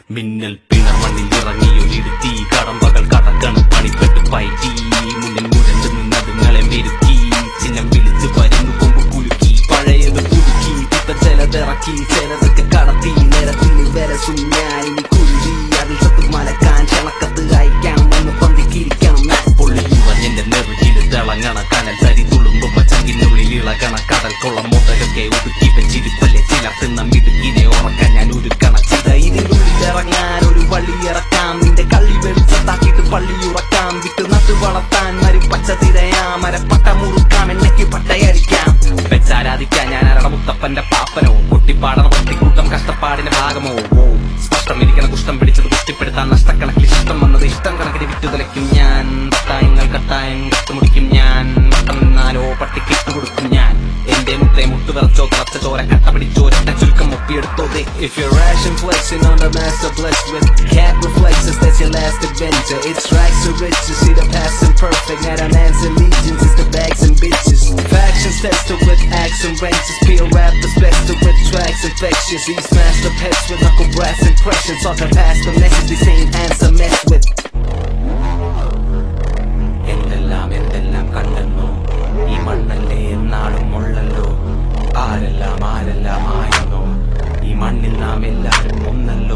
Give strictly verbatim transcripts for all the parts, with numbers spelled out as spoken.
മിന്നൽ പിണർ മണ്ണിൽ ഇറങ്ങിയൊരിടുത്തി കടമ്പകൾ കടക്കണം പണിപ്പെട്ട് പയറ്റി മുന്നിൽ മുരണ്ട് നിന്നതുങ്ങളെ മെരുക്കി ചിഹ്നം വിളിച്ച് വരുന്നു കൊമ്പ് കുലുക്കി പഴയത് പുതുക്കി പുത്ത ചിലതിറക്കി ചിലതൊക്കെ കടത്തി നിരത്തിൽ വരസും ഞാൻ ഇനി കുരുതി അതിൽ സത്ത് മലക്കാൻ ചണക്കത്ത് അയക്കണം എന്ന് പന്തിക്കിരിക്കണം പൊള്ളിയുവൻ എന്റെ നെറുകിൽ തിളങ്ങണ കനൽ തരി തുളുമ്പുമ്പ ചങ്കിനുള്ളിൽ ഇളകണ കടൽ കൊള്ളം മുതലൊക്കെ ഒതുക്കി വെച്ചിരിപ്പല്ലേ ചിലർ തിന്ന മിടുക്കിനെ ഉറക്കാൻ ഞാൻ ഒരുക്കണ ചിത ഇതിനുള്ളിൽ ഇറങ്ങാൻ ഒരു വള്ളി ഇറക്കാം നിന്റെ കള്ളി വെളിച്ചത്താക്കിയിട്ട് പള്ളി ഉറക്കാം വിട്ട് നട്ട് വളർത്താൻ മരി പച്ച തിരയാ മരപ്പട്ട മുറുക്കാം എന്നയ്ക്ക് പട്ടയടിക്കാം വെച്ചാരാധിക്കാൻ ഞാൻ അരട മുത്തപ്പന്റെ പാപ്പനോ പൊട്ടിപ്പാടണ പട്ടിക്കൂട്ടം കഷ്ടപ്പാടിന്റെ ഭാഗമോ ഓ സ്പഷ്ടം ഇരിക്കണ കുഷ്ടം പിടിച്ചത് പുഷ്ടിപ്പെടുത്താൻ നഷ്ടക്കണക്കിൽ ഇഷ്ടം വന്നത് ഇഷ്ടം കണക്കിന് വിറ്റുതലയ്ക്കും ഞാൻ പട്ടായങ്ങൾ കട്ടായം കട്ടുമുടിക്കും ഞാൻ വട്ടം നിന്നാലോ പട്ടിക്കിട്ട് കൊടുക്കും ഞാൻ എന്റെ മുത്തേ മുട്ടുവിറച്ചോ തിളച്ച ചോര കട്ട പിടിച്ചോ രട്ട ചുരുക്കം ഒപ്പിയെടുത്തോ If you're ration flexing on the master blessed with cat reflexes, that's your last adventure. It's rags to riches, see the past imperfect. Now the man's allegiance is the bags and bitches. Factions tested with axe and wrenches. Peel rappers bested with tracks infections. These master pets with knuckle brass impressions. Talking past the message they same answer mess with. എന്തെല്ലാം എന്തെല്ലാം കണ്ടെന്നോ ഈ മണ്ണല്ലേ എന്നാളും ഉള്ളല്ലോ ആരെല്ലാം ആരെല്ലാം ആയെന്നോ ഈ മണ്ണിൽ നാം എല്ലാവരും ഒന്നല്ലോ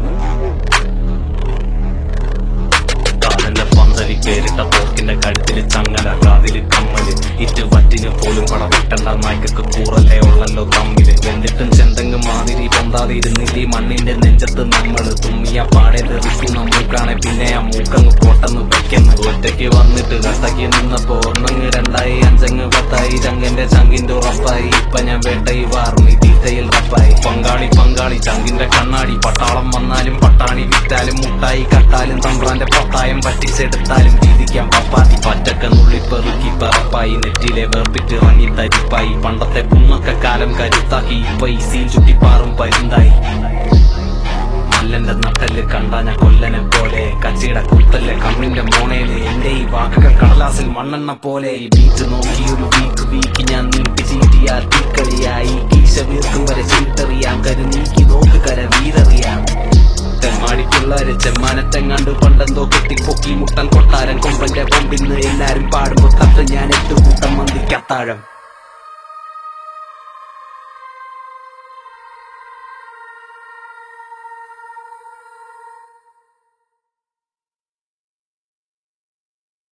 കാതന്റെ പന്തലി പേരിട്ട പോക്കിന്റെ കഴുത്തില് ചങ്ങല കാതില് കമ്മല് ഇറ്റുവറ്റിന് പോലും പടവിട്ടണ്ട നായ്ക്കൊക്കെ കൂറല്ലേ ഉള്ളല്ലോ തമ്മില് വെന്തിട്ടും ചെന്തെങ്ങും മാതിരി പൊന്താതെ ഇരുന്നില്ല ഈ മണ്ണിന്റെ നെഞ്ചത്ത് നമ്മള് തുമ്മിയ പാടെ തെറിച്ചു നമ്മൾക്കാണെ പിന്നെ ആ മൂക്കങ്ങ് പോട്ടെന്ന് വെക്കുന്നു ഒറ്റയ്ക്ക് വന്നിട്ട് കട്ടയ്ക്ക് നിന്നപ്പോ ഒന്നങ്ങ് രണ്ടായി അഞ്ചങ്ങ് പത്തായി ചങ്കിന്റെ ചങ്കിന്റെ ഉറപ്പായി ഇപ്പൊ ഞാൻ വേട്ടയി വാർന്നി തീറ്റയിൽ റപ്പായി പങ്കാളി പങ്കാളി ചങ്കിന്റെ കണ്ണാടി പട്ടാളം വന്നാലും പട്ടാണി വിറ്റാലും മുട്ടായി കട്ടാലും തമ്പ്രാന്റെ പത്തായം പറ്റിച്ചെടുത്താലും വീതിക്കാം പപ്പാത്തി പറ്റക്ക നുള്ളി പെറുക്കി പറപ്പായി നെറ്റിലെ വേർപ്പിട്ട് ഇറങ്ങി തരിപ്പായി പണ്ടത്തെ പുണ്ണൊക്കെ കാലം കരുത്താക്കി ഇപ്പൊ ഈ സീൽ ചുറ്റിപ്പാറും പരുന്തായി മല്ലന്റെ നട്ടല് കണ്ടാഞ്ഞ കൊല്ലനെ പോലെ കച്ചിയുടെ കുത്തല്ലേ കണ്ണിന്റെ മോണേല് എന്റെ ഈ വാക്കുകൾ കടലാസിൽ മണ്ണെണ്ണ പോലെ ഈ ബീറ്റ് നോക്കി ഒരു വീക്ക് വീക്ക് ഞാൻ നീട്ടി ചീട്ടിയാ തീക്കളിയായി കീശ വീർക്കും വരെ ചീട്ടറിയാം കരു നീക്കി നോക്ക് കര വീരറിയാം തെമ്മാടി പിള്ളേര് ചെമ്മാനത്തെങ്ങാണ്ട് പണ്ടെന്തോ കെട്ടിപ്പൊക്കി മുട്ടൻ കൊട്ടാരൻ കൊമ്പന്റെ കൊമ്പിന്ന് എല്ലാരും പാടുമ്പോ തട്ട് ഞാൻ എട്ട് കൂട്ടം മന്തിക്കത്താഴം